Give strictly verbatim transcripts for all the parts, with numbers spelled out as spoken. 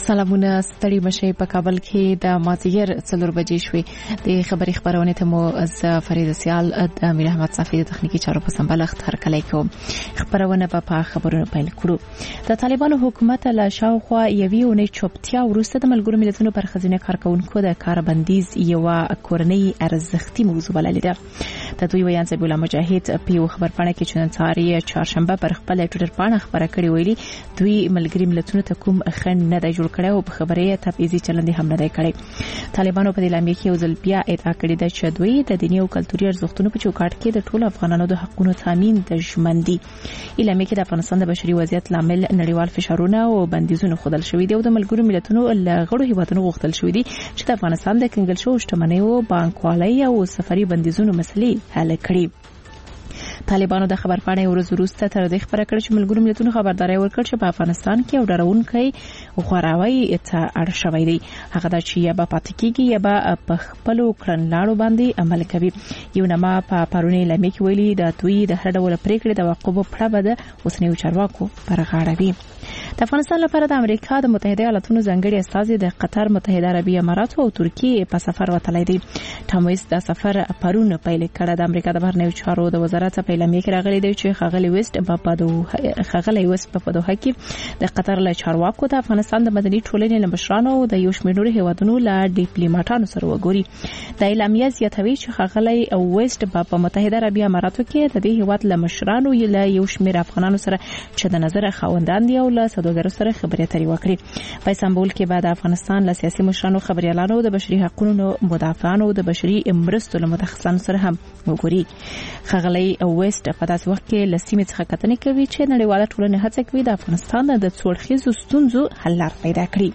سلامونه ستړي مشه په کابل کې د مازیګر څلور بجې شوې د خبري خبرونه ته مو از فرید سیال د امیر احمد صافی د تخنیکی چارو په سمبالښت هرکلی کوم. خبرونه په خبرونو پیل کړو. د طالبانو حکومت له شاوخوا یوې اونۍ چوپتیا وروسته د ملګرو ملتونو پر خزینه کارکونکو د کاربندیز یو کورنۍ ارزښتي موضوع بللې ده. د دوی ویان زبیل الله مجاهد په یو خبرپاڼه کې چې نن سهار چهارشنبه پر خپل ټویټر باندې خبره کړې ویلي دوی ملګري ملتونو ته کوم خنډ نه دی جوړ کړی او په خبرې تبعیضي چلند هم نه دی کړی. طالبانو په دې لامل کې یو ځل بیا ادعا کړې ده چې دوی د دیني او کلتوري ارزښتونو په چوکاټ کې د ټولو افغانانو د حقوقو تامین د ژمندي اعلان کې د افغانستان د بشري وضعیت لامل نړیوال فشارونه او بندیزونه خودل شوې دي او د ملګرو ملتونو له غړو هیوادونو غوښتل شوې دي چې د افغانستان د کنګل شو شتمنیو بانکوالۍ او سفري بندیزونو مسلې حل کړي. طالبانو د خبرپاڼې ورځ وروسته تر دې خبره کړې چې ملګرو ملتونو خبرداري ورکړه چې په افغانستان کې یو ډاروونکی غوراوی ته اړ شوی دی. هغه د چې یا به پاتې کېږي یا به په خپلو کړنلارو باندې عمل کوي. یو نما په پرونی لمې کې ویلي د دوی د هر ډول پریکړې د وقوب پړه به د اوسنیو چارواکو پر غاړه وي. د افغانستان لپاره د امریکا د متحده ایالاتونو ځانګړي استازي د قطر، متحده عربي امارات او ترکیه په سفر وتلی دي. ټامویس د سفر پرونه پیل کړه. د امریکا د بهرنیو چارو د وزارت په اعلامیه کې راغلي دی چې خغلی وست په پدو خغلی وست په پدوه کې د قطر له چارواکو د افغانستان د مدني ټولنې لمشرانو او د یو شمېر نورو هیوادونو له ډیپلوماټانو سره وګوري. د اعلامیه زیاتوي چې خغلی وست په متحده عربي اماراتو کې د دې هیواد لمشرانو له یو شمېر افغانانو سره چې د نظر خاوندان دي او له سوداګرو سره خبرې اترې وکړي. په استانبول کې بعد افغانستان له سیاسي مشرانو، خبريالانو، د بشري حقوقو مدافعانو، د بشري مرستو له متخصصانو سره هم وګوري. خغلی وست په داسې وخت کې لسیمه څخه کتنې کوي چې نړیواله ټولنه هڅه کوي د افغانستان د څوړخیزو ستونزو حل لار پیدا کړي.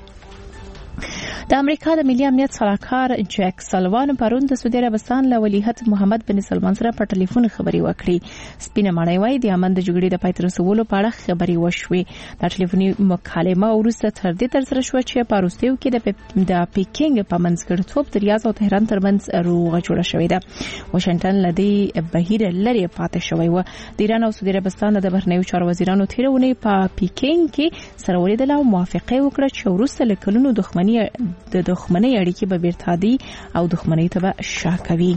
د امریکا د ملي امنیت صلاحکار جک سلوان پرون د سعودي عربستان له ولیعهد محمد بن سلمان سره په ټلیفون خبري وکړي. سپینه ماڼۍ وايي د امن د جګړې د پای ته رسولو په اړه خبري وشوې. د ټلیفوني مکالمه وروسته تر دې تر سره شو چې په روسیو کې د د پیکینګ په منځګړیتوب د ریاض او تهران ترمنځ روغه جوړه شوې ده. واشنگټن لدی بهیر لري پاتې شوی و. د ایران او سعودي عربستان د بهرنیو چارو وزیرانو تیرونه په پیکینګ کې سره ولیدل او موافقه وکړه چې وروسته له کلونو دښمنۍ د دښمنۍ اړیکې به بیرته او دښمنۍ ته به شا کوي.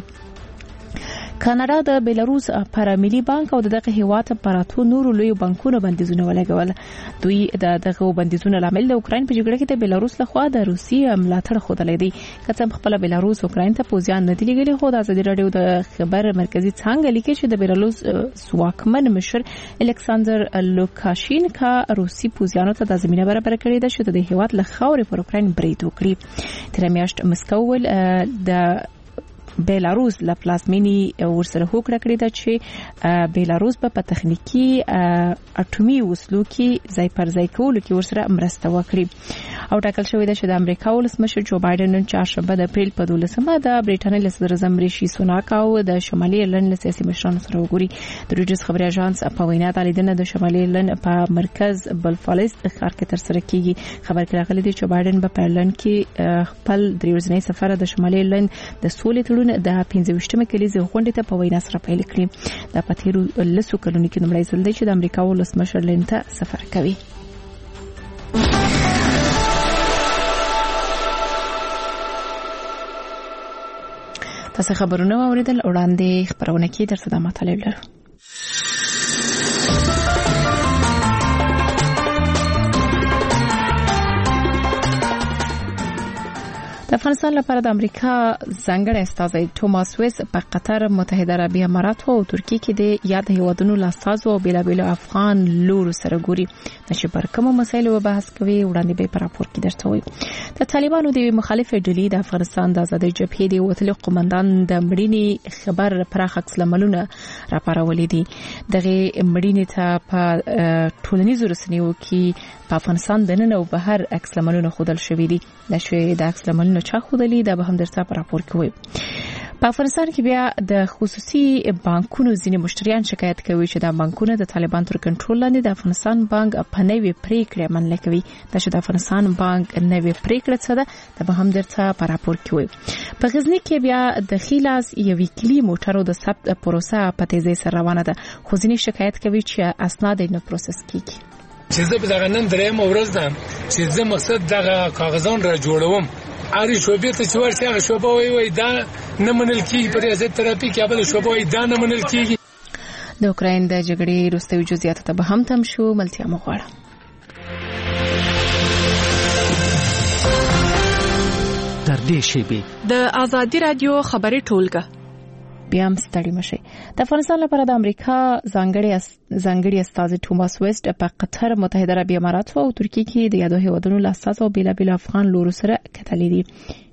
کاناډا د بیلاروس پر ملي بانک او دغه هیواد پر اتو نورو لوی بانکونو بندیزونه ولګول. دوی د دغه بندیزونو لامل د اوکرين په جګړه کې د بیلاروس لخوا د روسیې ملاتړ خوده لیدي. کله خپل بیلاروس اوکرين ته پوزیان نه دی لګلی خو د ازادي رادیو د خبر مرکزی څنګه لیکي چې د بیلاروس سواکمن مشر الکساندر لوکاشینکا روسي پوزیانو ته د زمينه برابر کړې ده چې د هیواد له خاورې پر اوکرين برید وکړي. تر میاشت مسکو ول د بیلاروس له پلازمینی ورسره هوکړه کړې ده چې بیلاروس په تخنیکی اټومي وسلو کې ځای پر ځای کولو کې ورسره مرسته وکړي. او ټاکل شوې ده چې د امریکا ولسمشر جو بایدن نن چهارشنبه د اپریل په دولسمه د بریټانیا له صدر اعظم ریشي سوناک او د شمالي ایرلند له سیاسي مشرانو سره وګوري. د رویټرز خبري اژانس په وینا د لیدنه د شمالي ایرلند په مرکز بلفالست ښار کې تر سره کیږي. خبر کې راغلی دی چې بایدن په ایرلند کې خپل دریورځنی سفر د شمالي ایرلند د سولې د پنځه ویشتمه کلیزې غونډې ته په وینا سره پیل کړی. د پاتیرو لسو کلونو کې نمړی ځل دی چې د امریکا ولسمشر لین ته سفر کوي. تاسو خبرونه اوریدل وړاندې خبرونه کې درته د مطالب لرو. د افغانستان لپاره د امریکا ځانګړی استازی توماس ویس په قطر، متحده عربي امارات او ترکیه کې د یاد هیوادونو لاستازو او بیلابیلو افغان لورو سره ګوري. چې پر کومو مسایلو بحث کوي وړاندې به په راپور کې درته وایي. د طالبانو د مخالفه ډلې د افغانستان د آزادۍ جبهې د وتلو قومندان د مړینې خبر پراخ عکس العملونه راپارولې دي. دغه مړینې ته په ټولنیزو رسنیو کې په افغانستان دننه او بهر عکس العملونه خودل شوې دي. د شوې د عکس العملونه چا خودلی دا به هم درته په راپور کې وایي. په افغانستان کې بیا د خصوصي بانکونو ځینې مشتریان شکایت کوي چې د بانکونو د طالبان تر کنټرول لاندې د افغانستان بانک په نوې پریکړه عمل کوي. د چې د افغانستان بانک نوې پریکړه څه ده دا به هم درته په راپور کې وایي. په غزنی کې بیا د خیلاس یو ویکلی موټرو د ثبت پروسه په تیزی سره روانه ده. خو ځینې شکایت کوي چې اسناد نه پروسس کیږي. چې زه په دغه نن درېم ورځ ده چې زه مقصد دغه کاغذان را جوړوم اړ شوبې ته چې ورته هغه شوبه وای وای دا نه منل کیږي په ریاست تراپی کې بل شوبه وای دا نه منل کیږي. د اوکراین د جګړې وروستیو جزئیات ته به هم تم شو ملتیا مغواړه. تر دې شیبې د ازادي رادیو خبري ټولګه بیا هم ستړي مشي. د افغانستان لپاره د امریکا ځانګړي ځانګړي استاذ توماس ویسټ په قطر متحده عربي امارات او ترکیه کې د یادو هیوادونو لاساس او بیلا بیل افغان لورو سره کتلې دي.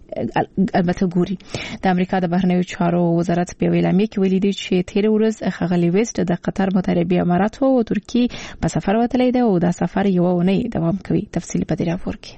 البته ګوري د امریکا د بهرنیو چارو وزارت په اعلامیه کې ویلي دی چې تیر ورځ ښاغلي ویسټ د قطر متحده عربي امارات او ترکیه په سفر وتلی دی او دا سفر یو ونې دوام کوي. تفصیل په دې راپور کې.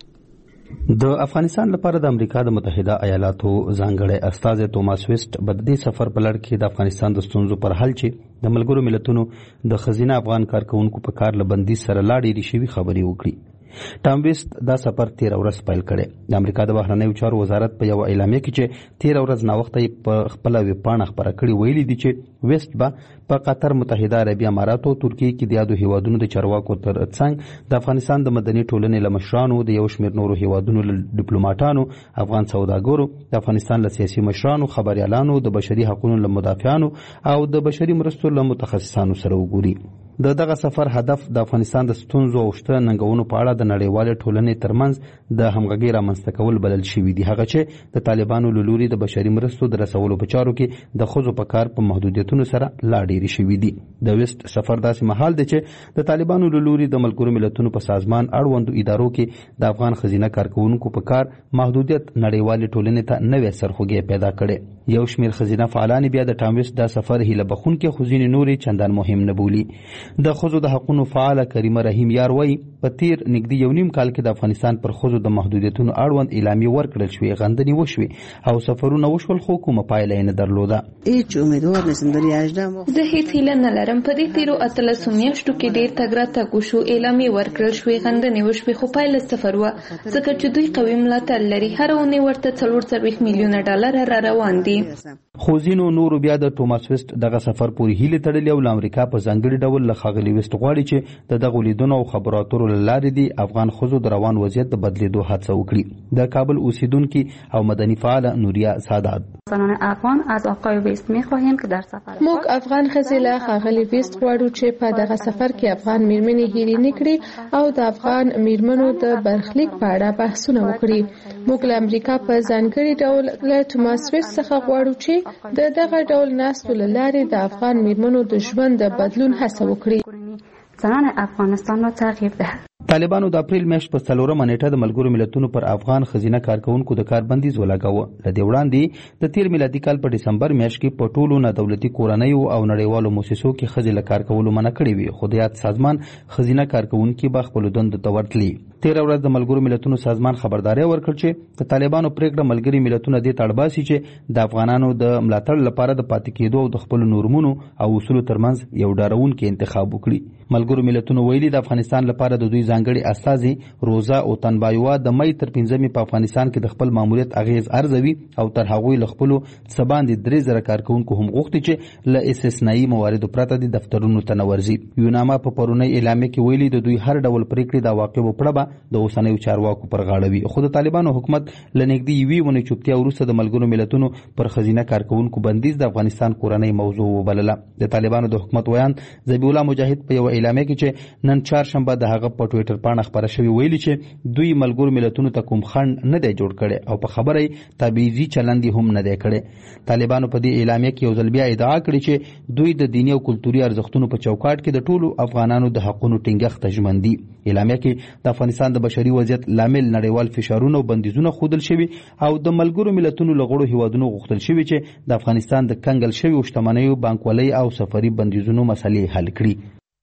د افغانستان لپاره د امریکا د متحده ایالاتو ځانګړی استاذ توماس ویسټ په دې سفر په لړ کې د افغانستان د ستونزو پر حل چې د ملګرو ملتونو د خزینه افغان کارکونکو په کار لبندي سره لاړې ریشوي خبري وکړي. ټام ویسټ دا سفر تیر ورځ پیل کړي. د امریکا د بهرنیو چارو وزارت په یو اعلامیه کې چې تیر ورځ نا وخت په خپل ویبپاڼه خبره کړې ویلي دي چې ویسټ به په قطر متحده عربي امارات او ترکیه کې د یادو هیوادونو د چارواکو ترڅنګ د افغانستان د مدني ټولنې لمشرانو د یو شمېر نورو هیوادونو ډیپلوماټانو افغان سوداګرو د افغانستان له سیاسي مشرانو خبريالانو د بشري حقوقو لمدافعانو او د بشري مرستو لمتخصصانو سره وګوري. د دغه سفر هدف د افغانستان د ستونزو او شته ننګونو په اړه د نړیوالې ټولنې ترمنځ د همغږۍ رامنځته کول بلل شوي دي. هغه چې د طالبانو له لوري د بشري مرستو د رسولو په چارو کې د ښځو په کار په محدودیتونو سره لا ډېرې شوي دي. د ویسټ سفر داسې مهال دی چې د طالبانو له لوري د ملګرو ملتونو په سازمان اړوندو ادارو کې د افغان ښځینه کارکونکو په کار محدودیت نړیوالې ټولنې ته نوې سرخوږی پیدا کړي. یو شمېر ښځینه فعالان بیا د ټام ویسټ دا سفر هیله بخونکې خو ځینې نورې چندان مهم نه بولي. د ښځو د حقوقو فعاله کریمه رحیم یار وایي په تیر نږدې یو نیم کال کې د افغانستان پر ښځو د محدودیتونو اړوند اعلامیه ورکړل شوې، غندنې وشوې او سفرونه وشول خو کومه پایله یې نه درلوده. هیڅ امیدوار نشم در یاژدم زه هیڅ هیله نه لرم. په دې تیرو اتلسو میاشتو کې ډېر تګ راتګ وشو، اعلامیه ورکړل شوې، غندنې وشوې، خو پایله صفر وه ځکه چې دوی قوي ملاتړ لري. هره اونۍ ورته څلور څلوېښت میلیونه ډالر را روان دي. خو ځینو نورو بیا د ټوماس ویسټ دغه سفر پورې هیله تړلې او له امریکا په ځانګړي ډول له ښاغلي ویسټ غواړي چې د دغو لیدنو او خبرو اترو له لارې د افغان ښځو د روان وضعیت د بدلېدو هڅه وکړي. د کابل اوسیدونکي او مدني فعاله نوریا سادات زنان افغان از آقای ویسټ می‌خواهیم که در سفر موږ افغان ښځې له ښاغلي ویسټ غواړو چې په دغه سفر کې افغان میرمنې هیرې نه کړي او د افغان میرمنو د برخلیک په اړه بحثونه وکړي. موږ له امریکا په ځانګړي ډول له ټوماس ویسټ څخه غواړو چې د دغه ډول ناستو له لارې د افغان میرمنو د ژوند د بدلون هڅه وکړي. زنان افغانستان را تغییر دهد. طالبانو د اپریل میاشت په څلورمه نیټه د ملګرو ملتونو پر افغان ښځینه کارکونکو د کار بندیز ولګاوه. له دې وړاندې د تیر میلادي کال په ډسمبر میاشت کې په ټولو نه دولتي کورنیو او نړیوالو مؤسسو کې ښځې له کار کولو منع کړې وي، خو د یاد سازمان ښځینه کارکونکي به خپلو دندو ته ورتلي. تیره ورځ د ملګرو ملتونو سازمان خبرداری ورکړ چې د طالبانو پریکړه ملګري ملتونه دې ته اړ باسي چې د افغانانو د ملاتړ لپاره د پاتې کېدو او د خپلو نورمونو او اصولو ترمنځ یو ډارونکی انتخاب وکړي. ملګرو ملتونو ویلي د افغانستان لپاره د دوی ځانګړي استازي روزا او تنبایوا د مې تر پنځمې په افغانستان کې د خپل ماموریت اغیز ارزوي او تر هغوی له خپلو څه باندې درې زره کارکونکو هم غوښتي چې له استثنایي مواردو پرته د دفترونو ته نه ورځي. یوناما په پرونی اعلامیه کې ویلي د دوی هر ډول پریکړې د واقعو په اړه د اوسنیو چارواکو پر غاړه وي، خو د طالبانو حکومت له نږدې یوې ونې چوپتیا وروسته د ملګرو ملتونو پر ښځینه کارکونکو بندیز د افغانستان کورنۍ موضوع وبلله. د طالبانو د حکومت ویان ذبیح الله مجاهد په یو اعلامیه کې چې نن چهارشنبه د هغه په ټویټر باندې خبره شوې ویلي چې دوی ملګرو ملتونو ته کوم خنډ نه دی جوړ کړي او په خبره تبعیضي چلند هم نه دی کړي. طالبانو په دې اعلامیه کې یو ځل بیا ادعا کړې چې دوی د دیني او کلتوري ارزښتونو په چوکاټ کې د ټولو افغانانو د حقوقو ټینګښت ژمن دي. اعلامیه کې د افغانستان د بشري وضعیت لامل نړیوال فشارونه او بندیزونه ښودل شوي او د ملګرو ملتونو له غړو هیوادونو غوښتل شوي چې د افغانستان د کنګل شویو شتمنیو بانکوالۍ او سفري بندیزونو مسلې حل کړي.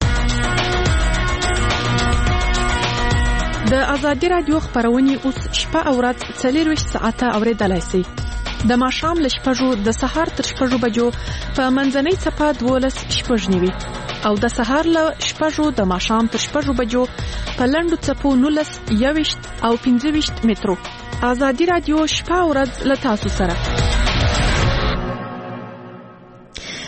د ازادي رادیو خبرونه اوس شپه او ورځ څلورویشت ساعته اوریدلای شئ. د ماښام له شپږو د سهار تر شپږو بجو په منځنۍ څپه دولس شپږ نیوي او د سهار له شپږو د ماښام تر شپږو بجو په لنډو څپو نولس یوویشت او پنځه ویشت مترو. ازادي رادیو شپه او ورځ له تاسو سره.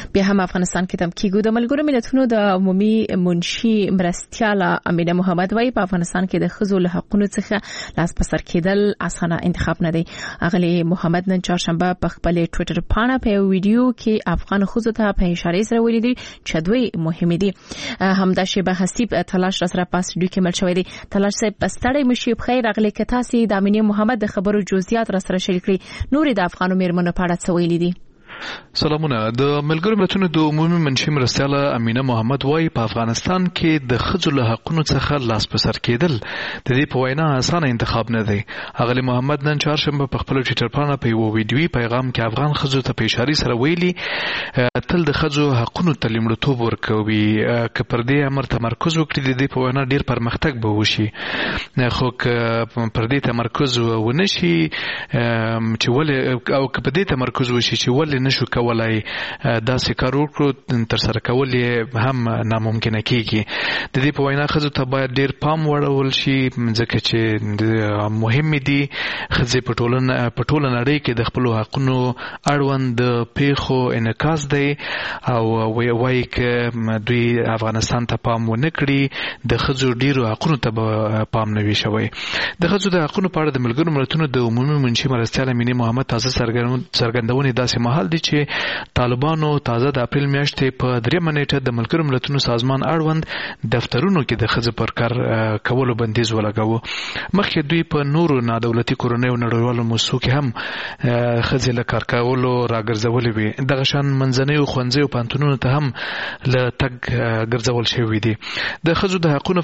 بیا هم افغانستان کې تم کېږو د ملګرو ملتونو د عمومي منشي مرستیاله امینه محمد وایي په افغانستان کې د ښځو له حقونو څخه لاس په سر کېدل اسانه انتخاب نه دی. اغلی محمد نن چهارشنبه په خپل ټوئیټر پاڼه په ویډیو کې افغان ښځو ته په اشاره سره ویلي دي چې دوی مهم دي. همدا شیبه حسیب تلاش را سره پاس ډو کې مل شوی دی. تلاش صاحب پستړی مشي بخیر اغلی که تاسو د امینه محمد د خبرو جزئیات را سره شریک کړئ. نور د افغانو میرمنو په اړه څه ویلي دي؟ سلامونه. د ملګرو ملتونو د عمومي منشي مرستیاله امینه محمد وایي په افغانستان کې د ښځو له حقونو څخه لاس په سر کېدل د دې په وینا اسانه انتخاب نه دی. اغلی محمد نن چهارشنبه په خپل ټوئیټر پاڼه په یو ویډیوي پیغام کې افغان ښځو ته په اشاره سره ویلي تل د ښځو حقونو ته لومړیتوب ورکوي، که پر دې امر تمرکز وکړي د دې په وینا ډیر پرمختګ به وشي، خو که پر دې تمرکز ونه شي چې ولې او که په دې تمرکز وشي چې ولې نشو کولای داسې کار وکړو تر سره کول یې هم ناممکنه کیږي. د دې په وینا ښځو ته باید ډیر پام وړول شي ځکه چې مهم دي ښځې په ټولنه په ټوله نړۍ کې د خپلو حقونو اړوند د پیښو انعکاس دی او وایي که دوی افغانستان ته پام ونه کړي د ښځو ډیرو حقونو ته به پام نه وي شوی. د ښځو د حقونو په اړه د ملګرو ملتونو د عمومي منشي مرستیاله امینه محمد تازه څرګندونې داسې مهال دي چې طالبانو تازه د اپریل میاشتې په دریمه نیټه د ملګرو ملتونو سازمان اړوند دفترونو کې د ښځو پر کار کولو بندیز ولګاوه. مخکې دوی په نورو نادولتي کورنیو نړیوالو موسسو کې هم ښځې له کار کولو راګرځولې وي. دغه شان منځنیو ښوونځیو پوهنتونونو ته هم له تګ ګرځول شوي دي. د ښځو د حقونو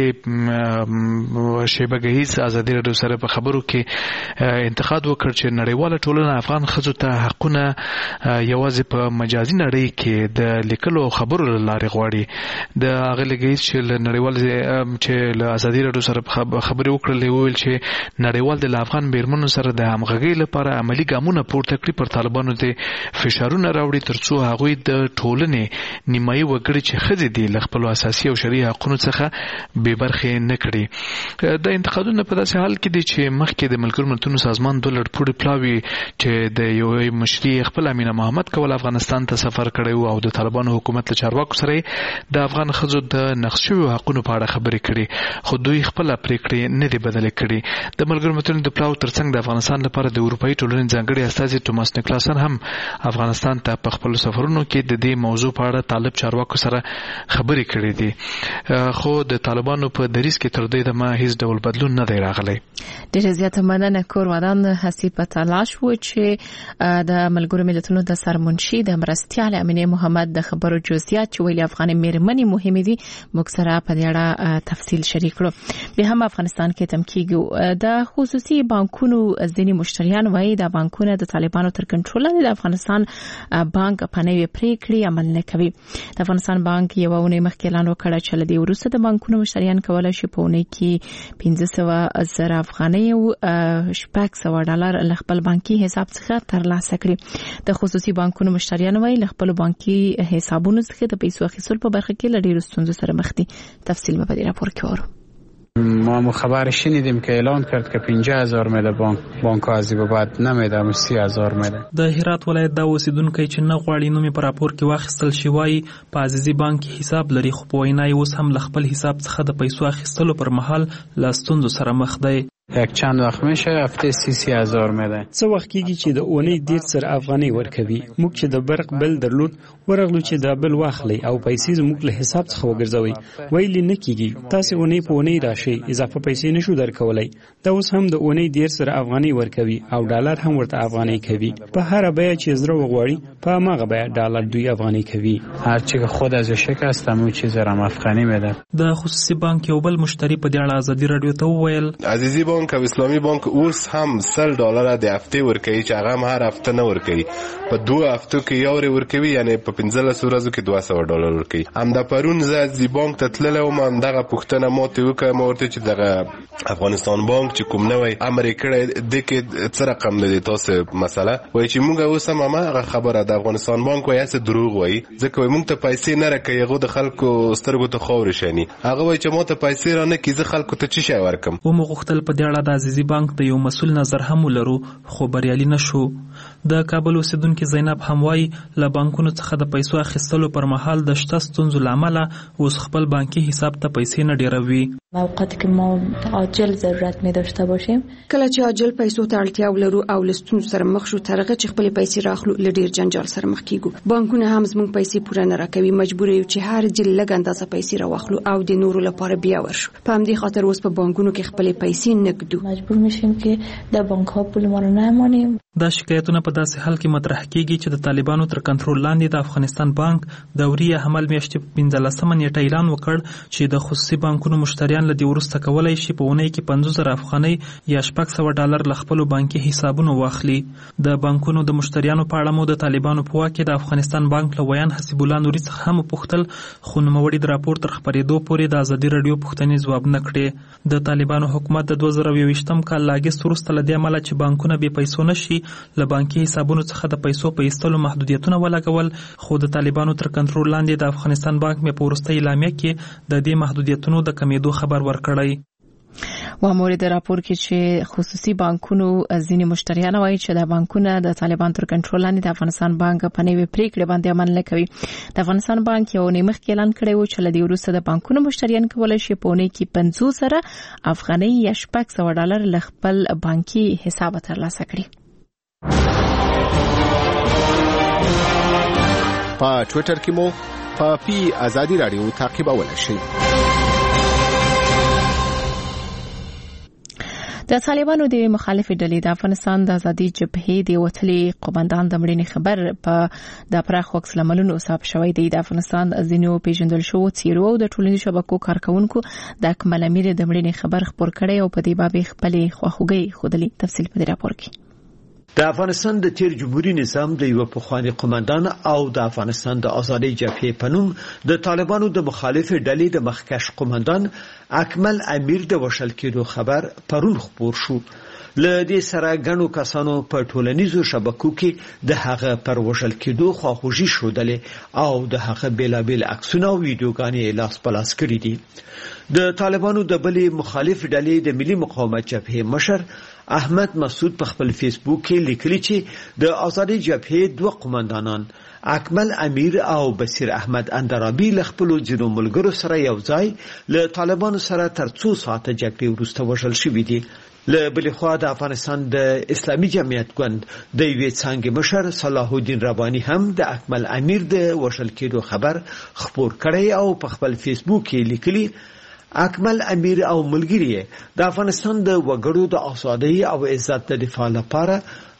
فعالې شیبه ګهیز ازادي راډیو سره په خبرو کې انتقاد وکړ چې نړیواله ټولنه افغان ښځو ته حقونه یوازې په مجازي نړۍ کې د لیکلو او خبرو له لارې غواړي. د هغه لګیز چې له نړیوال چې له ازادي راډیو سره خبرې وکړلې ویل چې نړیوال د افغان میرمنو سره د همغږۍ لپاره عملی ګامونه پورته کړي، پر طالبانو د فشارونه راوړي ترڅو هغوی د ټولنې نیمایي وګړي چې ښځې دي له خپلو اساسي او شرعي حقونو څخه بې برخې نه کړي. د انتقادونو په داسې حال کې دي چې مخکې د ملګرو ملتونو سازمان دوه لړپوړي پلاوي چې د یو مشري خپل امینه محمد کول افغانستان ته سفر کړی او د طالبانو حکومت له چارواکو سره د افغان ښځو د نقض شویو حقونو په اړه خبرې کړي، خو دوی خپله پریکړې نه دي بدلې کړي. د ملګرو ملتونو د پلاو ترڅنګ د افغانستان لپاره د اروپایي ټولنې ځانګړي استازي توماس نیکلاسن هم افغانستان ته په خپلو سفرونو کې د دې موضوع په اړه طالب چارواکو سره خبرې کړې دي، خو د طالبانو په دریځ کې تر دې دمه هیڅ ډول بدلون نه دی راغلی. ډېره زیاته مننه کور ودان حسیب تلاش و چې د ملګرو ملتونو د سرمنشي د مرستیاله امینه محمد د خبرو جزئیات چې ویلي افغان میرمنې مهمه دي موږ سره په دې اړه تفصیل شریک کړو. به هم افغانستان کې تم کېږو د خصوصي بانکونو ځینې مشتریان وایي د بانکونو د طالبانو تر کنټرول لاندې د افغانستان بانک په نوې پریکړې عمل نه کوي. د افغانستان بانک یو ونه مخکې اعلان وکړ چې لدی وروسته د بانکونو مشتریان کولای شي په ونه کې پنځه سوه زره افغانۍ او شپږ سوه ډالر له خپل بانکي حساب څخه ترلاسه کړي. د خصوصي بانکونو مشتریان وایي له خپل بانکي حسابونو څخه د پیسو اخیستل په برخه کې له ډېرو ستونزو سره مخ دي. تفصیل به په دې راپور کې وره. ما خبر شنیدیم که اعلان کرد که پنجاه هزار میده بانک بانک از به بعد نمیده مو سی هزار میده. د هرات ولایت د اوسیدونکو چې نه غواړي نو می په راپور کې واخیستل شي وایي په عزیزي بانک حساب لري، خو په وینای اوس هم له خپل حساب څخه د پیسو اخیستلو پر مهال له ستونزو سره مخ دی. یک چند وخت میشه هفته سی سی هزار میده. څه وخت کېږي چې د اونۍ ډېر سر افغانۍ ورکوي، موږ چې د برق بل درلود ورغلو چې د بل واخلي او پیسې زموږ له حساب څخه وګرځوي، ویلي نه کېږي تاسو اونۍ په اونۍ راشي اضافه پیسې نشو درکولای. دا اوس هم د اونۍ ډېر سر افغانۍ ورکوي او ډالر هم ورته افغانۍ کوي. په هر بیه چې زړه وغواړي په هغه بیه ډالر دوی افغانۍ کوي. هر چی که خود از شکست همون چیز رم افغانی میده. د خصوصي بانک یو بل مشتری په دې اړه ازادي رادیو ته وویل عزیزي بانک او اسلامي بانک اوس هم سل ډالر د هفته ورکوي چې هغه هم هر هفته نه ورکوي، په دوه هفتو کې یو ری ورکوي، یعنی په پنځلس ورځو کې دوه سوه ډالر ورکوي. همدا پرون زه عزیزي بانک ته تللی وم، همدغه پوښتنه ماته وکړه، ما ورته چې دغه افغانستان بانک چې کوم نوی امر یې کړی دی کې څه رقم لري تاسو مسله وایي چې موږ اوس هم هماغه خبره د افغانستان بانک وایي هسې دروغ وایي، ځکه وایي موږ ته پیسې نه راکوي، هغه د خلکو سترګو ته خاورې شاني. هغه وایي چې ما ته پیسې را نه کړي زه خلکو ته څه شی ورکړم. ومو غوښتل په دې دې اړه د عزیزي بانک د یو مسول نظر هم ولرو خو بریالي نشو. د کابل اوسیدونکو زینب هم وایي له بانکونو څخه د پیسو اخیستلو پر مهال د شته ستونزو له امله اوس خپل بانکي حساب ته پیسې نه ډیروي. اوقاتی که ما عاجل ضرورت می داشته باشیم کله چې عاجل پیسو ته اړتیا ولرو او له ستونزو سره مخ شو ترغه چې خپل پیسې راخلو له ډیر جنجال سره مخ کیږو. بانکونه هم زموږ پیسې پوره نه راکوي، مجبور یو چې هر جل لږ اندازه پیسې راوخلو او د نورو لپاره بیا ورشو. په همدې خاطر اوس په بانکونو کې خپل پیسې نګدو. مجبور میشیم که د بانک ها پول ما رو نمانیم. دا شکایتونه په داسې حال کې مطرح کیږي چې د طالبانو تر کنټرول لاندې د افغانستان بانک دوري حمل میاشتې په پنځلسمه نیټه اعلان وکړ چې د خصوصي بانکونو مشتریان له دې وروسته کولای شي په اونۍ کې پنځوس زره افغانۍ یا شپږ سوه ډالر له خپلو بانکي حسابونو واخلي. د بانکونو د مشتریانو په اړه مو د طالبانو په واک کې د افغانستان بانک له ویان حسیب الله نوري څخه هم وپوښتل، خو نوموړي د راپور تر خپرېدو پورې د ازادي راډیو پوښتنې ځواب نه کړې. د طالبانو حکومت د دوه زره یوویشتم کال له اګست وروسته له دې امله چې بانکونه بې پیسو نشي له بانکي حسابونو څخه د پیسو په ایستلو محدودیتونه ولګول، خو د طالبانو تر کنټرول لاندې د افغانستان بانک مې په وروستۍ اعلامیه کې د دې محدودیتونو د کمیدو خبر ورکړی. و مورد راپور کې چې خصوصي بانکونو ځینې مشتریان وایي چې د بانکونه د طالبان تر کنټرول لاندې د افغانستان بانک په نوې پریکړې باندې عمل نه کوي. د افغانستان بانک یو نیمه مخکې اعلان کړی و چې له دې وروسته د بانکونو مشتریان کولای شي په اونۍ کې پنځوس زره افغانۍ یا شپږ سوه ډالر له خپل بانکي حساب ترلاسه کړي. په ټوئیټر کې مو په پی ازادي رادیو تعقیبولای شئ. د طالبانو د مخالفې ډلې د افغانستان د ازادي جبهې د وتلي قومندان د مړینې خبر په د پراخ وخت لملونو صاحب شوی دی. د افغانستان ځینو پیژندل شو څیرو او د ټولنیزو شبکو کارکونکو د اکمل امیر د مړینې خبر خبر کړي او په دې باب خپل خواخوږي خودلی. تفصیل په دې راپور کې. د افغانستان د تیر جمهوریت نظام د یو پخوانی قومندان او د افغانستان د ازادي جبهې په نوم د طالبانو د مخالفې ډلې د مخکښ قومندان اکمل امیر د وشل کېدو خبر پرون خبر شو. له دې سره غنو کسانو په ټولنیزو شبکو کې د هغه پر وشل کېدو خواخوږي شودلې او د هغه بیلابل عکسونه او ویډیوګانې لاس پلاس کړي دي. د طالبانو د بلې مخالف ډلې د ملي مقاومت جبهې مشر احمد مسعود په خپل فیسبوک کې لیکلي چې د ازادي جبهې دوه قومندانان اکمل امیر او بصیر احمد اندرابي له خپل ځینو ملګرو سره یو ځای له طالبانو سره تر څو ساعته جګړې وروسته وژل شوي دي. له بلې خوا د افغانستان د اسلامي جمعیت ګوند د یوې څانګې مشر صلاح الدین رباني هم د اکمل امیر د وژل کېدو خبر خبر کړی او په خپل فیسبوک کې لیکلي اکمل امیر او ملګری د افغانستان د وګړو د ازادۍ او عزت د دفاع لپاره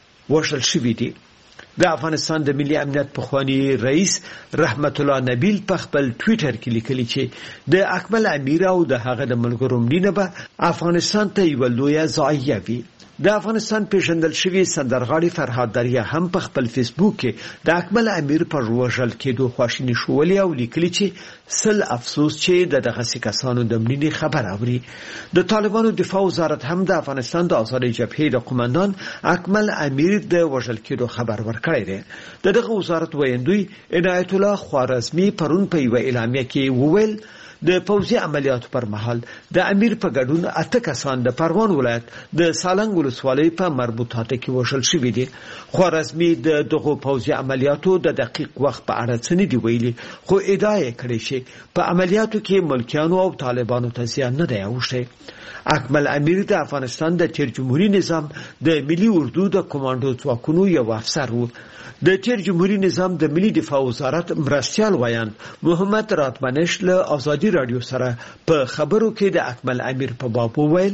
وژل شوي دي. د افغانستان د ملي امنیت پخوانی رئیس رحمت الله نبیل په خپل ټوئیټر کې لیکلي چې د اکمل امیر او د هغه د ملګرو مړینه به افغانستان ته یو لویه ضایعه وي. د افغانستان پیژندل شوی سندرغاړي فرهاد دریا هم په خپل فیسبوک کې د اکمل امیر پر وژل کېدو خواشیني شولې او لیکلي چې سل افسوس چې د دغه کسانو د مړینې خبر اوري. د طالبانو دفاع وزارت هم د افغانستان د ازادي جبهې د قومندان اکمل امیر د وژل کېدو خبر ورکړی دی. دغه وزارت ویندوی عنایت الله خوارزمی پرون په یو اعلامیه کې وویل د پوځي عملیاتو پر مهال د امیر په ګډون اته کسان د پروان ولایت د سالنګ ولسوالۍ په مربوطاته کې وژل شوي دي. خوارزمی د دغه پوځي عملیاتو د دقیق وخت په اړه څه نه دی ویلي، خو ادعا یې کړې چې په عملیاتو کې ملکیانو او طالبانو ته زیان نه دی اوښتی. اکمل امیر د افغانستان د تیر جمهوریت نظام د ملي اردو د کمانډو ځواکونو یو افسر و. د تیر جمهوریت نظام د ملي دفاع وزارت مرستیال ویان محمد راتمنش له ازادي رادیو سره په خبرو کې د اکمل امیر په باب وویل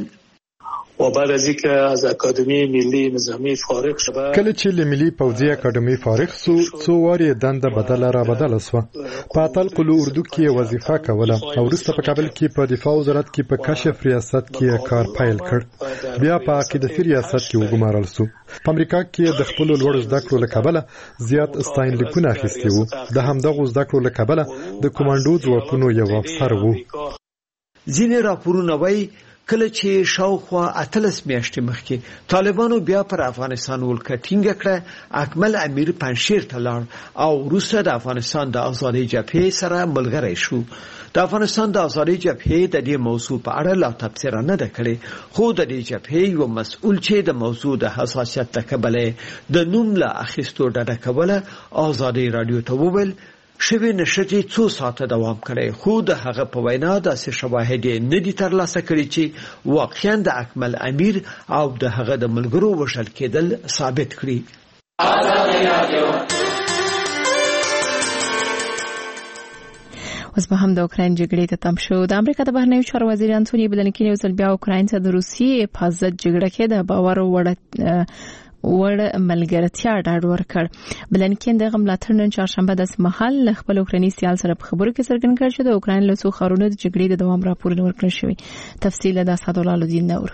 و بعد از اینکه از اکادمی ملی نظامی فارغ شد کله چې له ملي پوځي اکادمي فارغ سو څو واري دنده بدله را بدله سو. په اتل قلو اردو کې وظیفه کوله او وروسته په کابل کې په دفاع وزارت کې په کشف ریاست کې کار پیل کړ. بیا په عقیدتي ریاست کې وګمارل سو. په امریکا کې د خپل لوړ زده کړو له کبله زیات ستاینلیکونه اخیستي وو. د همدغه زده کړو له کبله د کمانډو ځواکونو یو افسر وو. ځینې راپورونه وایي کله چې شاوخوا اتلس میاشتې مخکې طالبانو بیا پر افغانستان ولکه ټینګه کړه، اکمل امیر پنځشیر ته لاړ او وروسته د افغانستان د ازادۍ جبهې سره ملګری شو. د افغانستان د ازادۍ جبهې د دې موضوع په اړه لا تبصره نه ده کړې، خو د دې جبهې یو مسؤل چې د موضوع د حساسیت له کبله د نوم له اخیستو ډډه کوله ازادۍ راډیو ته وویل شوی نشرې څو ساعته دوام کړی، خو د هغه په وینا داسې شواهد یې نه دي ترلاسه کړي چې واقعا د اکمل امیر او د هغه د ملګرو وژل کېدل ثابت کړي. اوس به هم د اوکراین جګړې ته تم شو. د امریکا د بهرنیو چارو وزیر انټونی بلنکین یو ځل بیا اوکراین ته د روسیې په ضد جګړه کې د باور وړ وړ ملګرتیا ډاډ ورکړ. بلنکین د ملاتړ نن چهارشنبه د مهال خپل اوکرایني سیال سره په خبرو کې څرګند کړ چې د اوکراین له څو ښارونو د جګړې د دوام راپور ورکړل شوی. تفصیل د اسدالله الدین نور.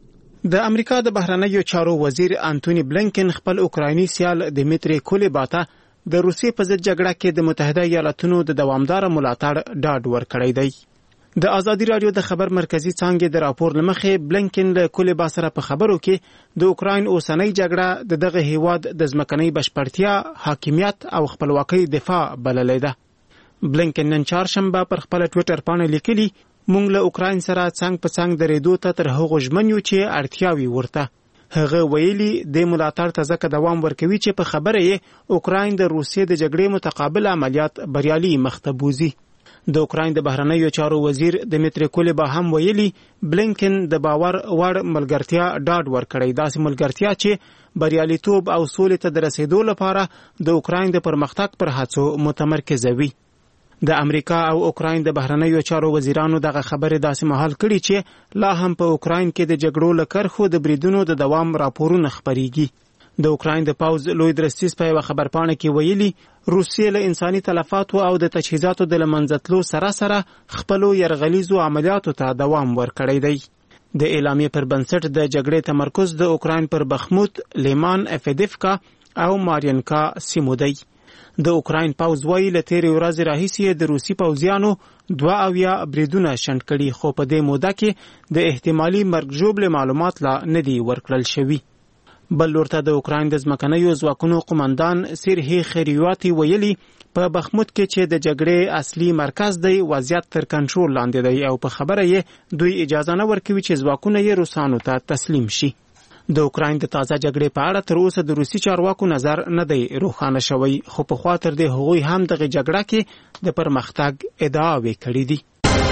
د امریکا د بهرنیو چارو وزیر انټونی بلنکین خپل اوکرایني سیال دمیتری کولیبا د روسیې په ضد جګړه کې د متحده ایالاتونو د دوامدار ملاتړ ډاډ ورکړی دی. د ازادي رادیو د خبر مرکزی څانګې د راپور لمخې بلنکین له کولیبا سره په خبرو کې د اوکراین اوسنۍ جګړه د دغه هیواد د ځمکنۍ بشپړتیا، حاکمیت او خپلواکۍ دفاع بللې ده. بلنکین نن چهارشنبه پر خپل ټوئیټر باندې لیکلي موږ له اوکراین سره څنګ په څنګ درېدو ته تر هغو ژمن یو چې اړتیاوي ورته. هغه ویلي د ملاتړ ته ځکه دوام ورکوي چې په خبره یې اوکراین د روسیې د جګړې متقابل عملیات بریالي مخته بوزي. د اوکراین د بهرنیو چارو وزیر دمیتری کولیبا هم ویلي بلنکین د باور وړ ملګرتیا ډاډ ورکړی، داسې ملګرتیا چې بریالیتوب او سولې ته د رسیدو لپاره د اوکراین د پرمختګ پر هڅو متمرکز وي. د امریکا او اوکراین د بهرنیو چارو وزیرانو دغه خبره داسې مهال کړي چې لا هم په اوکراین کې د جګړو لکرخو د بریدونو د دوام راپورونه خبريږي. د اوکراین د پاوز لوی درستیز په خبرپاڼه کې ویلي روسیې له انساني تلفاتو او د تجهیزاتو د لمنځتلو سره سره خپل يرغلیزو عملیاتو ته دوام ورکړی دی. د اعلامیې پر بنسټ د جګړې تمرکز د اوکراین پر بخموت، لیمان، افیدیفکا او مارینکا سیمو دی. د اوکراین پاوز وایي له تیرې ورځې راهیسې د روسي پوځیانو دوه اویا بریدونه شنډ کړي، خو په دې موده کې د احتمالي مرګ ژوبل معلومات لا نه دي ورکړل شوي. بل لورته د اوکراین د ځمکنیو ځواکونو قومندان سیرهی خریواتی ویلي په بخموت کې چې د جګړې اصلي مرکز دی وضعیت تر کنټرول لاندې دی او په خبره یې دوی اجازه نه ورکوي چې ځواکونه یې روسانو ته تسلیم شي. د اوکراین د تازه جګړې په اړه تر اوسه د روسي چارواکو نظر نه دی روښانه شوی، خو په خوا تر دې هغوی هم دغه جګړه کې د پرمختګ ادعاوې کړې دي.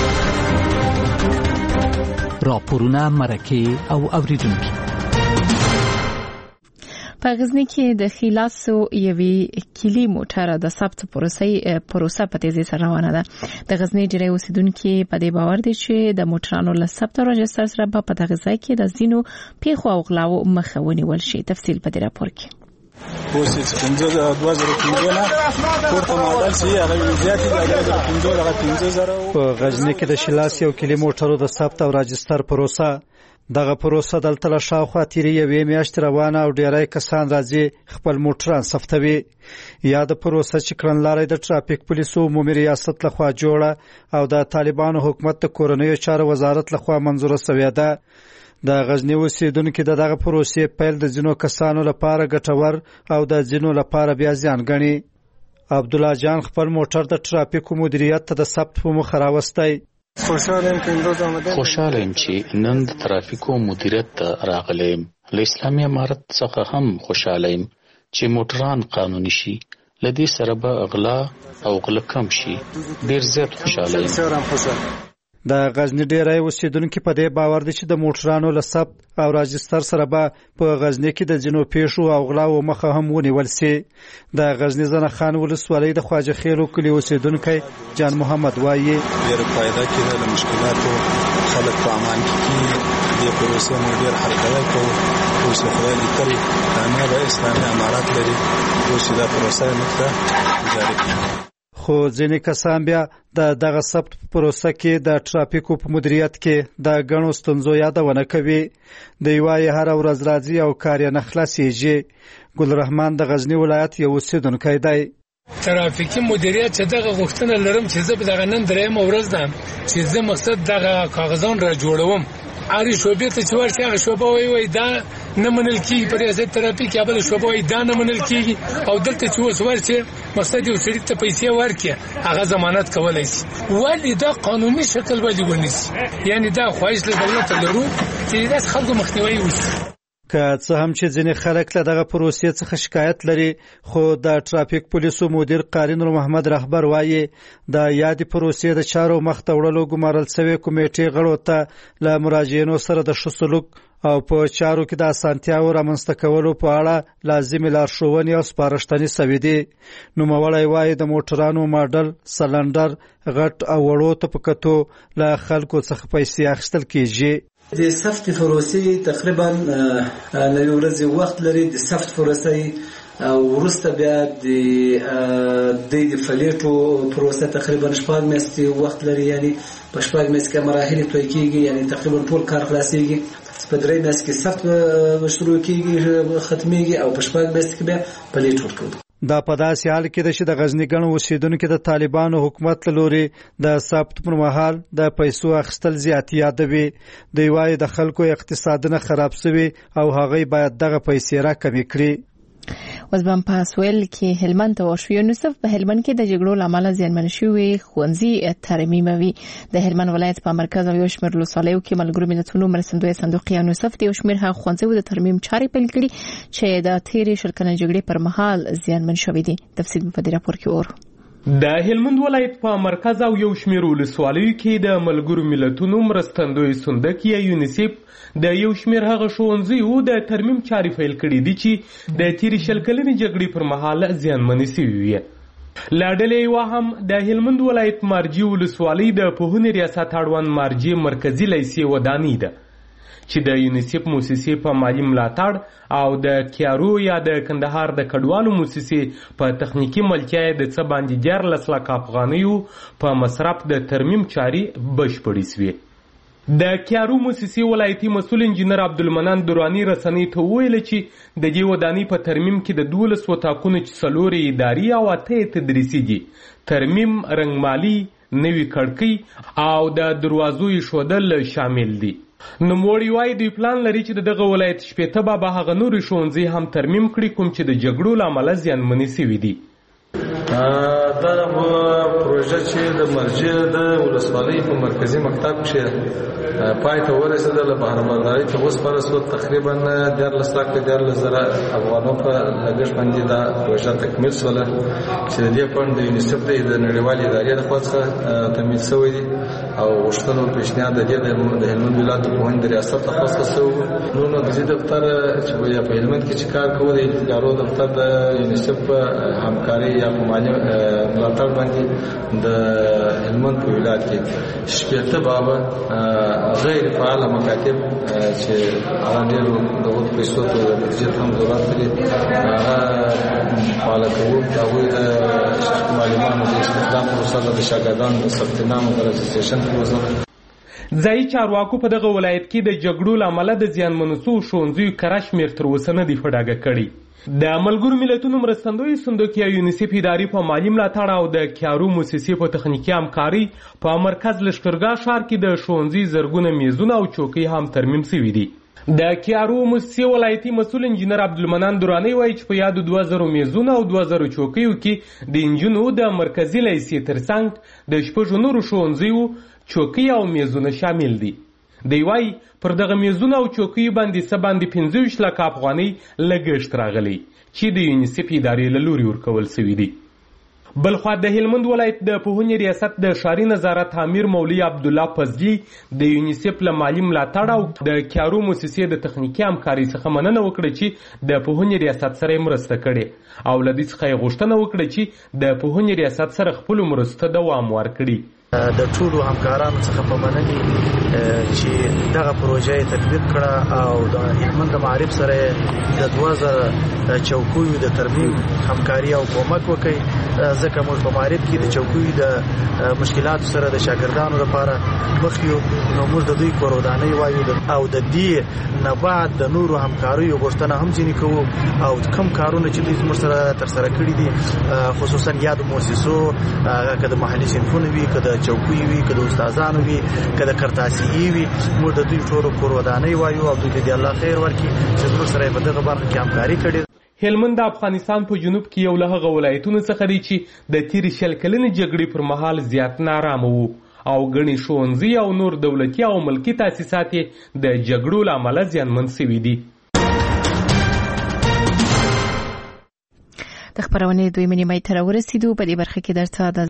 راپورونه، مرکې او اوریدونکي. په غزنی کې د خلاصو یوې کلی موټر د ثبت پروسې پروسه په تیزی سره روانه ده. د غزنی ډیری اوسیدونکو په دې باور دي چې د موټرانو له ثبت او رجستر سره په دغه ځای کې د زینو پیښو او غلاو مخه ونیول شي. تفصیل په دې راپور کې. پوسټ څنګه د دوه زره پنځه نه ورته ماډل سي هغه زیاتې د دوه زره پنځه هغه پنځه زره. په غزنی کې د خلاص یو کلی موټرو د ثبت او رجستر پروسه دغه پروسه دلته له شاوخوا تیرې یوې میاشتې روانه او ډیری کسان راځي خپل موټران ثبتوي. یا د پروسه چې کړنلارې د ټرافیک پولیسو عمومي ریاست لخوا جوړه او د طالبانو حکومت د کورنیو چارو وزارت لخوا منظوره شوې ده. د غزنی اوسیدونکو د دغه پروسې پیل د ځینو کسانو لپاره ګټور او د ځینو لپاره بیا زیان ګڼي. عبد الله جان خپل موټر د ټرافیک مدیریت ته د ثبت په مخ راوستی. خوشاله یم چې نن د ترافیکو مدیریت ته راغلم. له اسلامي امارت څخه هم خوشاله یم چې موټران قانوني شي، لدې سره به اغلا او غلا کم شي. ډیر زیات خوشاله یم. د غزنی ډیری اوسیدونکو په دې باور دي چې د موټرانو له ثبت او راجستر سره به په غزنی کې د جنو پیښو او غلاو مخه هم ونیول شي. د غزنی زنه خان ولسوالۍ د خواجه خیلو کلی اوسیدونکو جان محمد وایي ډیر فائدہ کېده، له مشکلاتو خلک په امان کې دي. پروسه مو ډیر حرکت کوي، اوس خدای دې کړي کامیاب اسلامي امارات لري، اوس دا پروسه مخته جاري کړي. خو ځینې کسان بیا د دغه ثبت پروسه کې د ټرافیکو په مدیریت کې د غنو ستونزو یادونه کوي. د یوای هر ورځ راځي او کار یې نه خلاصيږي. ګل رحمان د غزنی ولایت یو اوسیدونکی دی. ترافیکي مدیریت چې دغه غوښتنه لرم چې زه په دغه نن درېیم ورځ ده چې زه مقصد دغه کاغذان را جوړوم اړي شوبې ته چې ورشي هغه شوبه وای وای دا نه منل کیږي په ریاست تراپی کې بل شوبه وای دا نه منل کیږي او دلته چې اوس ورشي مقصد یو سړي ته پیسې ورکړي هغه ضمانت کولای شي ولی دا قانوني شکل ولی ونیسي یعنی دا خواهش له دولت لرو چې د خلکو مخنیوي وشي که څه هم چې ځینې خلک له دغه پروسې څخه شکایت لري خو د ټرافیک پولیسو مدیر قاری نور محمد رهبر وایي د یادې پروسې د چارو مخته وړلو ګمارل شوی کمیټې غړو ته له مراجعینو سره د ښه سلوک او په چارو کې د اسانتیاو رامنځته کولو په اړه لازمي لارښوونې او سپارښتنې شوې دي. نوموړی وایي د موټرانو ماډل سلنډر غټ او وړو ته په کتو له خلکو څخه پیسې اخیستل کیږي. د سفت پروسې تقریبا نوې ورځې وخت لري د سفت پروسې او ورسته بیا د د فلیټو پروسه تقریبا شپږ میاشتې وخت لري یعنی په شپږ میاشتې کې مراحل توی کیږي یعنی تقریبا ټول کار خلاصيږي په درې میاشتې کې سفت شروع کیږي ختميږي او په شپږ میاشتې کې بیا فلیټ ورکوي. دا په داسې حال کې ده چې د غزني ګڼو اوسیدونکو د طالبانو حکومت له لوري د ثبت پر مهال د پیسو اخیستل زیات یادوي. دوی وایي د خلکو اقتصادونه خراب شوي او هغوی باید دغه پیسې راکمې کړي. وزبان په سویل کې هلمند ته وشو یونسف په هلمند کې د جګړو لامل زیانمن شوی ښوونځي ترمیموي. د هلمند ولایت په مرکز او یو شمېر ولسوالیو کې ملګرو ملتونو مرستندوی صندوق یونسف د یو شمېر هغه ښوونځیو د ترمیم چارې پیل کړي چې د تیرې شل کلنې جګړې پر مهال زیانمن شوي دي. تفصیل په دې راپور کې اورو. د هلمند ولایت په مرکز او یو شمېر ولسوالیو کې د ملګرو ملتونو مرستندوی صندوق یونسف د یو شمېر هغه ښوونځیو د ترمیم چارې پیل کړي دي چې د تیرې شل کلنې جګړې پر مهال زیانمنې شوي وي. له ډلې یوه هم د هلمند ولایت مارجې ولسوالۍ د پوهنې ریاست اړوند مارجې مرکزي لیسې ودانۍ ده چې د یونیسف موسسې په مالي ملاتړ او د کیارو یا د کندهار د کډوالو موسسې په تخنیکی ملتیا د څه باندې دیارلس لک افغانیو په مصرف د ترمیم چارې بشپړې شوې. د کیارو موسسې ولایتي مسؤل انجینر عبدالمنان درانی رسنۍ ته وویل چې د دې ودانۍ په ترمیم کې د دولس وطاقونو چې څلور اداري او اته تدریسي دي ترمیم رنګمالي نوي کړکۍ او د دروازو ایښودل شامل دي. نوموړي وایي دوی پلان لري چې دغه ولایت شپېته به به هغه نورې ښوونځي هم ترمیم کړي کوم چې د جګړو له امله زیانمنې شوي دي. دا پروژه چې د مرجې د ولسوالۍ په مرکزي مکتب کې پای ته ورسېدله بهرهبردارۍ ته وسپارل شوه. تقریبا دیارلس لکه دیارلس زره افغانو په لګښت باندې دا پروژه تکمیل شوله چې د دې فنډ د یونیسف د نړیوالې ادارې لخوا څخه تمویل شوی دي او غوښتنه او پیشنهاد د دې د هلمند ولایت د پوهنې د ریاست لخوا څخه شوی. نو نو د دې دفتر چې په هلمند کې چې کار کوي د ادارو دفتر د یونیسف په همکارۍ یا په مالي ملاتړ باندې د هلمند په ولایت کې شپېته بابه غیر فعال مکاتب چې هغه ډېرو د پیسو په بودجې هم ضرورت لري هغه فعال کوو. د هغوی د معلمانو د استخدام پروسه د شاګردانو د ثبت نام او د رجسټریشن پروسه. ځایي چارواکو په دغه ولایت کې د جګړو له امله د زیانمنو شویو ښوونځیو کره شمېر تر اوسه نه دی په ډاګه کړی. د ملګرو ملتونو مرستندوی صندوق یا یونیسف ادارې په مالي ملاتړ او د کیارو موسسې په تخنیکي همکارۍ په مرکز لښکرګاه ښار کې د ښوونځي زرګونه میزونه او چوکۍ هم ترمیم شوي دي. د کیارو موسسې ولایتي مسؤل انجینر عبدالمنان درانی وایي چې په یادو دوه زرو میزونو او دوه زرو چوکیو کې د انجونو د مرکزي لیسې ترڅنګ د شپږو نورو ښوونځیو چوکۍ او میزونه شامل دي. دی وایي پر دغه میزونه او چوکیو باندې څه باندې پنځه ویشت لکه افغانۍ لګښت راغلی چې د یونیسف ادارې له لوري ورکول شوي دي. بلخوا د هلمند ولایت د پوهنې ریاست د ښاري نظارت امیر مولوي عبدالله فضلي د یونیسف له مالي ملاتړ او د کیارو موسسې د تخنیکي همکارۍ څخه مننه وکړه چې د پوهنې ریاست سره یې مرسته کړې او له دې څخه یې غوښتنه وکړه چې د پوهنې ریاست سره خپلو مرستو دوام ورکړي. د ټولو همکارانو څخه په مننې چې دغه پروژه یې تطبیق کړه او د هلمند د معارف سره د دوه زره چوکیو د ترمیم همکاري او کومک وکړي. ځکه موږ په معرب کې د چوکۍ د مشکلاتو سره د شاګردانو لپاره مخ یو نو موږ د دوی کورودانۍ وایو او د دې نه بعد د نورو همکاریو غوښتنه هم ځینې کوو او کوم کارونه چې دوی زموږ سره ترسره کړي دي خصوصا یا د مؤسسو که د محلي صنفونو وي که د چوکۍ وي که د استادانو وي که د کرتاسیې وي موږ د دوی ټولو کورودانۍ وایو او دوی دې الله خیر ورکړي چې زموږ سره په دغه برخه کې همکاري کړې. هلمند د افغانستان په جنوب کې یو له هغه ولایتونو څخه دی چې د تیرې شل کلنې جګړې پر مهال زیات نارامه وو او ګڼې ښوونځي او نور دولتي او ملکي تاسیسات د جګړو له امله زیانمن شوي دي. د خبرونې دویمه نیمه ته راورسېدو. په دې برخه کې درته